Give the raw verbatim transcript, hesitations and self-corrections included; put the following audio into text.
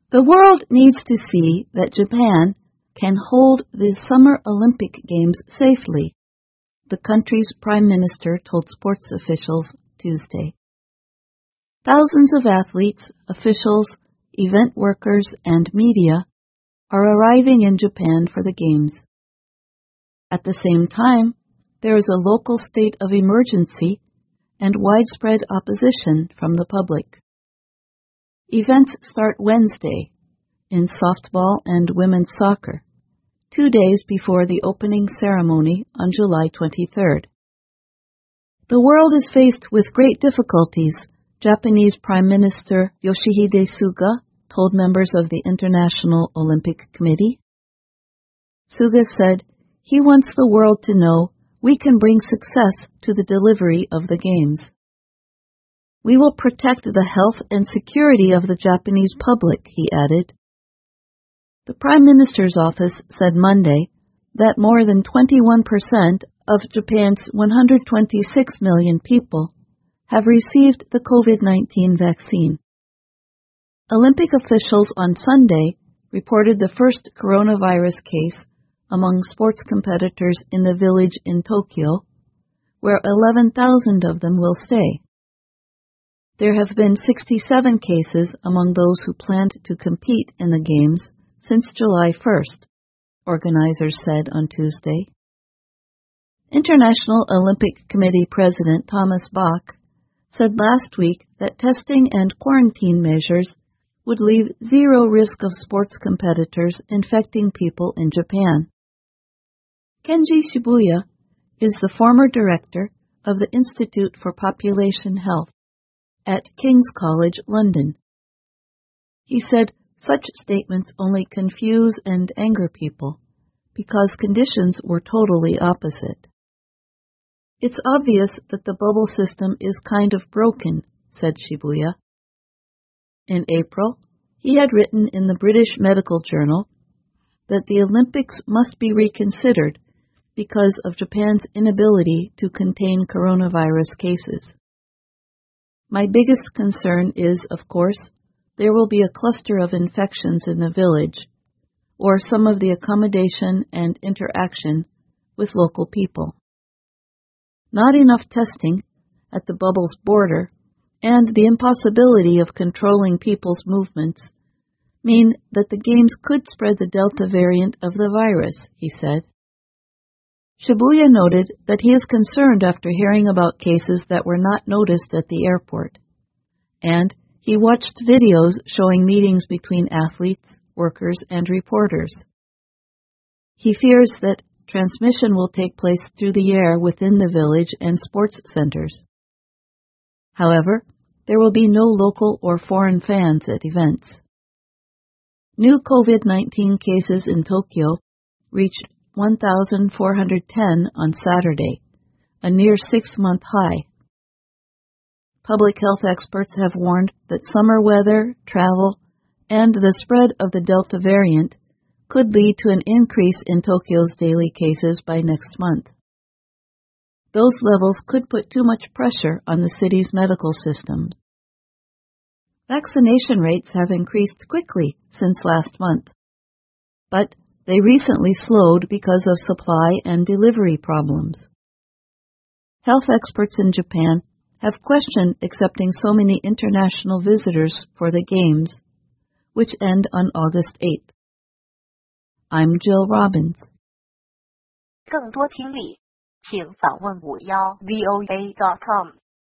The world needs to see that Japan can hold the Summer Olympic Games safely, the country's prime minister told sports officials Tuesday. Thousands of athletes, officials, event workers, and media are arriving in Japan for the Games. At the same time, there is a local state of emergency and widespread opposition from the public. Events start Wednesday in softball and women's soccer, two days before the opening ceremony on July twenty-third. The world is faced with great difficulties, Japanese Prime Minister Yoshihide Suga told members of the International Olympic Committee. Suga said he wants the world to know we can bring success to the delivery of the Games. We will protect the health and security of the Japanese public, he added. The Prime Minister's office said Monday that more than twenty-one percent of Japan's one hundred twenty-six million people have received the COVID nineteen vaccine. Olympic officials on Sunday reported the first coronavirus case among sports competitors in the village in Tokyo, where eleven thousand of them will stay. There have been sixty-seven cases among those who planned to compete in the Games since July first, organizers said on Tuesday. International Olympic Committee President Thomas Bach said last week that testing and quarantine measures would leave zero risk of sports competitors infecting people in Japan. Kenji Shibuya is the former director of the Institute for Population Health at King's College, London. He said such statements only confuse and anger people because conditions were totally opposite. It's obvious that the bubble system is kind of broken, said Shibuya. In April, he had written in the British Medical Journal that the Olympics must be reconsidered because of Japan's inability to contain coronavirus cases. My biggest concern is, of course, there will be a cluster of infections in the village, or some of the accommodation and interaction with local people. Not enough testing at the bubble's border and the impossibility of controlling people's movements mean that the Games could spread the Delta variant of the virus, he said. Shibuya noted that he is concerned after hearing about cases that were not noticed at the airport, and he watched videos showing meetings between athletes, workers, and reporters. He fears that transmission will take place through the air within the village and sports centers. However, there will be no local or foreign fans at events. New COVID nineteen cases in Tokyo reached one thousand four hundred ten on Saturday, a near six-month high. Public health experts have warned that summer weather, travel, and the spread of the Delta variant could lead to an increase in Tokyo's daily cases by next month. Those levels could put too much pressure on the city's medical system. Vaccination rates have increased quickly since last month, but they recently slowed because of supply and delivery problems. Health experts in Japan have questioned accepting so many international visitors for the Games, which end on August eighth. I'm Jill Robbins. 更多听力，请访问五幺 V O A dot com。